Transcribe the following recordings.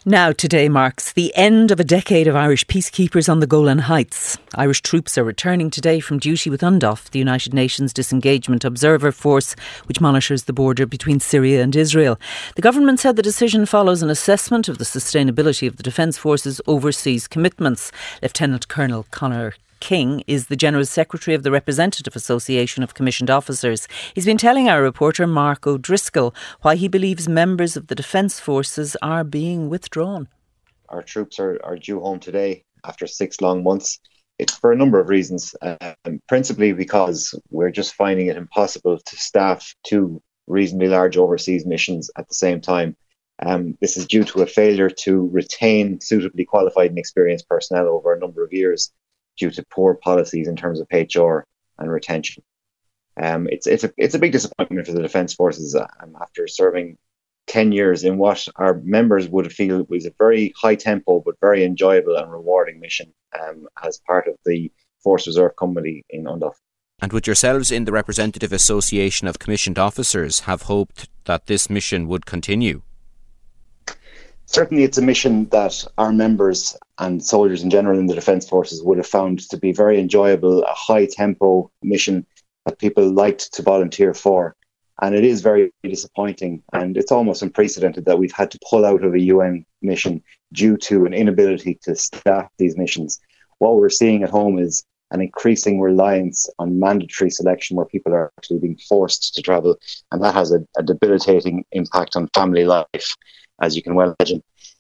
Now, today marks the end of a decade of Irish peacekeepers on the Golan Heights. Irish troops are returning today from duty with UNDOF, the United Nations Disengagement Observer Force, which monitors the border between Syria and Israel. The government said the decision follows an assessment of the sustainability of the Defence Force's overseas commitments. Lieutenant Colonel Conor King is the General Secretary of the Representative Association of Commissioned Officers. He's been telling our reporter Mark O'Driscoll why he believes members of the Defence Forces are being withdrawn. Our troops are due home today after 6 long months. It's for a number of reasons, principally because we're just finding it impossible to staff 2 reasonably large overseas missions at the same time. This is due to a failure to retain suitably qualified and experienced personnel over a number of years, due to poor policies in terms of HR and retention. It's a big disappointment for the Defence Forces after serving 10 years in what our members would feel was a very high tempo but very enjoyable and rewarding mission as part of the Force Reserve Company in UNDOF. And would yourselves in the Representative Association of Commissioned Officers have hoped that this mission would continue? Certainly it's a mission that our members and soldiers in general in the Defence Forces would have found to be very enjoyable, a high-tempo mission that people liked to volunteer for. And it is very disappointing, and it's almost unprecedented that we've had to pull out of a UN mission due to an inability to staff these missions. What we're seeing at home is an increasing reliance on mandatory selection where people are actually being forced to travel, and that has a debilitating impact on family life, as you can well imagine.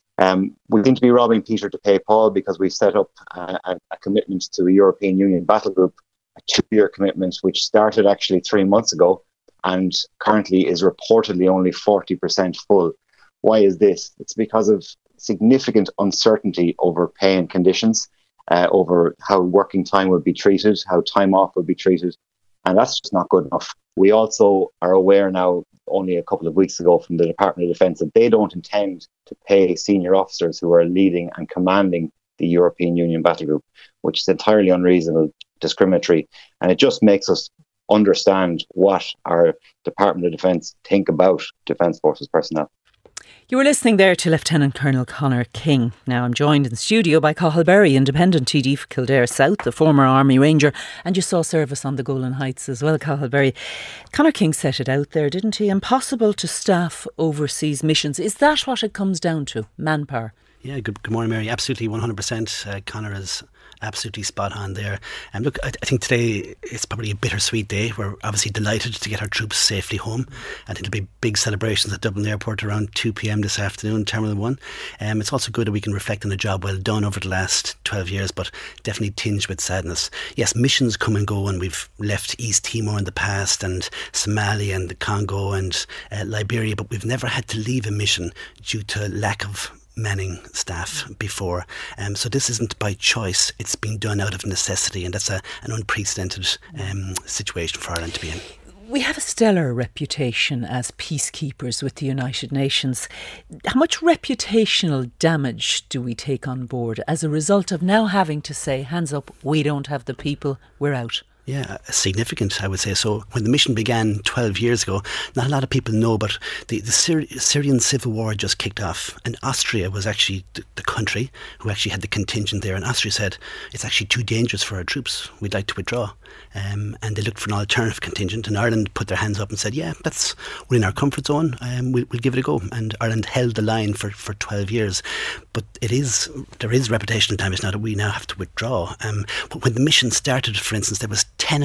We seem to be robbing Peter to pay Paul because we set up a commitment to a European Union battle group, a 2-year commitment which started actually 3 months ago and currently is reportedly only 40% full. Why is this? It's because of significant uncertainty over pay and conditions, over how working time will be treated, how time off will be treated, and that's just not good enough. We also are aware now, only a couple of weeks ago from the Department of Defence, that they don't intend to pay senior officers who are leading and commanding the European Union battle group, which is entirely unreasonable, discriminatory, and it just makes us understand what our Department of Defence think about Defence Forces personnel. You were listening there to Lieutenant Colonel Conor King. Now I'm joined in the studio by Cathal Berry, independent TD for Kildare South, the former Army Ranger, and you saw service on the Golan Heights as well, Cathal Berry. Conor King set it out there, didn't he? Impossible to staff overseas missions. Is that what it comes down to? Manpower? Yeah, good morning, Mary. Absolutely, 100%. Conor is absolutely spot on there. And look, I think today it's probably a bittersweet day. We're obviously delighted to get our troops safely home. I think there'll be big celebrations at Dublin Airport around 2 p.m. this afternoon, Terminal 1. It's also good that we can reflect on a job well done over the last 12 years, but definitely tinged with sadness. Yes, missions come and go, and we've left East Timor in the past, and Somalia and the Congo and Liberia, but we've never had to leave a mission due to lack of manning staff before. So this isn't by choice, it's been done out of necessity, and that's an unprecedented situation for Ireland to be in. We have a stellar reputation as peacekeepers with the United Nations. How much reputational damage do we take on board as a result of now having to say, hands up, we don't have the people, we're out? Yeah, significant, I would say. So when the mission began 12 years ago, not a lot of people know, but the Syrian civil war just kicked off, and Austria was actually the country who actually had the contingent there, and Austria said, it's actually too dangerous for our troops, we'd like to withdraw. And they looked for an alternative contingent, and Ireland put their hands up and said, yeah, that's within our comfort zone, we'll give it a go. And Ireland held the line for 12 years. But there is reputational damage now that we now have to withdraw. But when the mission started, for instance, there was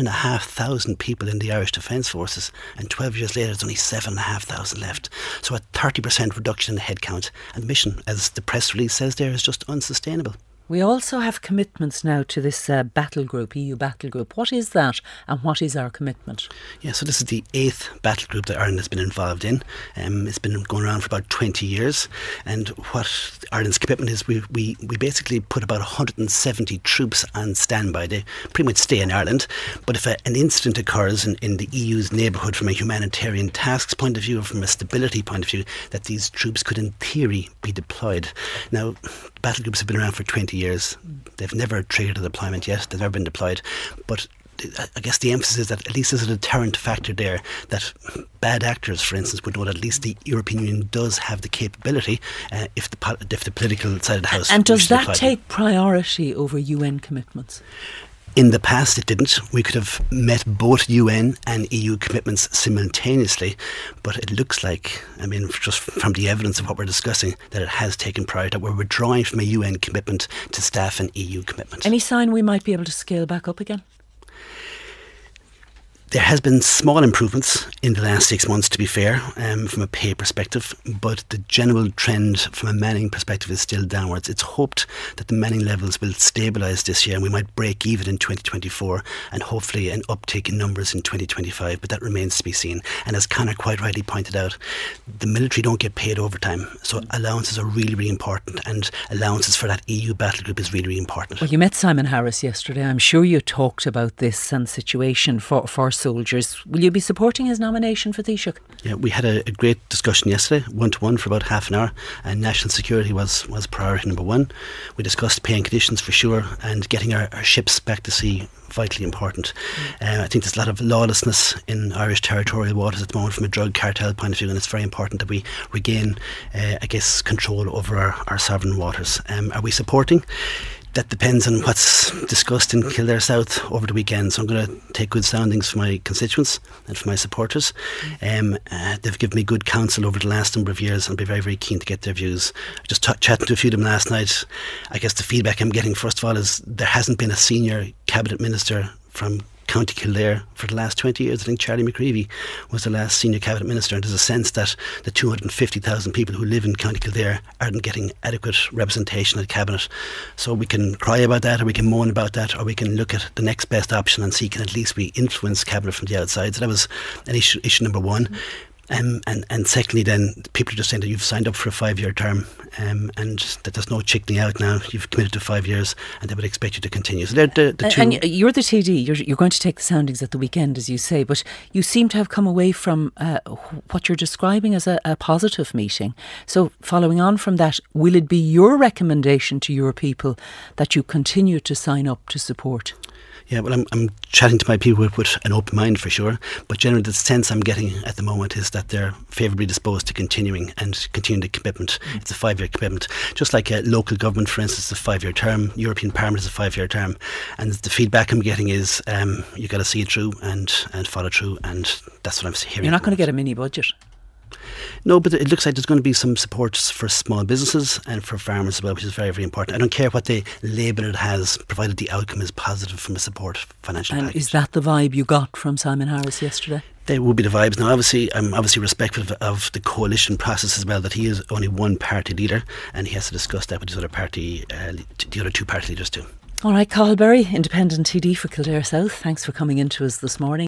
10,500 people in the Irish Defence Forces, and 12 years later there's only 7,500 left. So a 30% reduction in the headcount, and the mission, as the press release says there, is just unsustainable. We also have commitments now to this battle group, EU battle group. What is that, and what is our commitment? Yeah, so this is the 8th battle group that Ireland has been involved in. It's been going around for about 20 years, and what Ireland's commitment is, we basically put about 170 troops on standby. They pretty much stay in Ireland, but if an incident occurs in the EU's neighbourhood from a humanitarian tasks point of view or from a stability point of view, that these troops could in theory be deployed. Now, battle groups have been around for 20 years. They've never triggered a deployment yet. They've never been deployed. But I guess the emphasis is that at least there's a deterrent factor there, that bad actors, for instance, would know that at least the European Union does have the capability if the political side of the House. And does that take priority over UN commitments? In the past, it didn't. We could have met both UN and EU commitments simultaneously, but it looks like, just from the evidence of what we're discussing, that it has taken priority, that we're withdrawing from a UN commitment to staff an EU commitment. Any sign we might be able to scale back up again? There has been small improvements in the last 6 months, to be fair, from a pay perspective, but the general trend from a manning perspective is still downwards. It's hoped that the manning levels will stabilise this year and we might break even in 2024 and hopefully an uptick in numbers in 2025, but that remains to be seen. And as Conor quite rightly pointed out, the military don't get paid overtime, so allowances are really, really important, and allowances for that EU battle group is really, really important. Well, you met Simon Harris yesterday. I'm sure you talked about this and situation for soldiers. Will you be supporting his nomination for Taoiseach? Yeah, we had a great discussion yesterday, one-to-one for about half an hour, and national security was priority number one. We discussed pay and conditions for sure, and getting our ships back to sea, vitally important. I think there's a lot of lawlessness in Irish territorial waters at the moment from a drug cartel point of view, and it's very important that we regain, control over our sovereign waters. Are we supporting? That depends on what's discussed in Kildare South over the weekend. So I'm going to take good soundings from my constituents and from my supporters. They've given me good counsel over the last number of years, and I'll be very, very keen to get their views. Just chatting to a few of them last night, I guess the feedback I'm getting, first of all, is there hasn't been a senior cabinet minister from County Kildare for the last 20 years. I think Charlie McCreevy was the last senior cabinet minister, and there's a sense that the 250,000 people who live in County Kildare aren't getting adequate representation at cabinet. So we can cry about that, or we can moan about that, or we can look at the next best option and see can at least we influence cabinet from the outside. So that was an issue number one. And secondly, then people are just saying that you've signed up for a 5-year term, and that there's no chickening out now. You've committed to 5 years, and they would expect you to continue. So they're the two. And you're the TD. You're going to take the soundings at the weekend, as you say, but you seem to have come away from what you're describing as a positive meeting. So following on from that, will it be your recommendation to your people that you continue to sign up to support? Yeah, well, I'm chatting to my people with an open mind for sure, but generally the sense I'm getting at the moment is that they're favourably disposed to continuing the commitment. It's a 5-year commitment. Just like local government, for instance, is a 5-year term, European Parliament is a 5-year term, and the feedback I'm getting is you've got to see it through and follow through, and that's what I'm hearing. You're not going to get a mini budget? No, but it looks like there's going to be some supports for small businesses and for farmers as well, which is very, very important. I don't care what they label it as, provided the outcome is positive from a support financial package. And is that the vibe you got from Simon Harris yesterday? There will be the vibes. Now, obviously, I'm respectful of the coalition process as well, that he is only one party leader and he has to discuss that with his other party, the other two party leaders too. All right, Cathal Berry, Independent TD for Kildare South. Thanks for coming in to us this morning.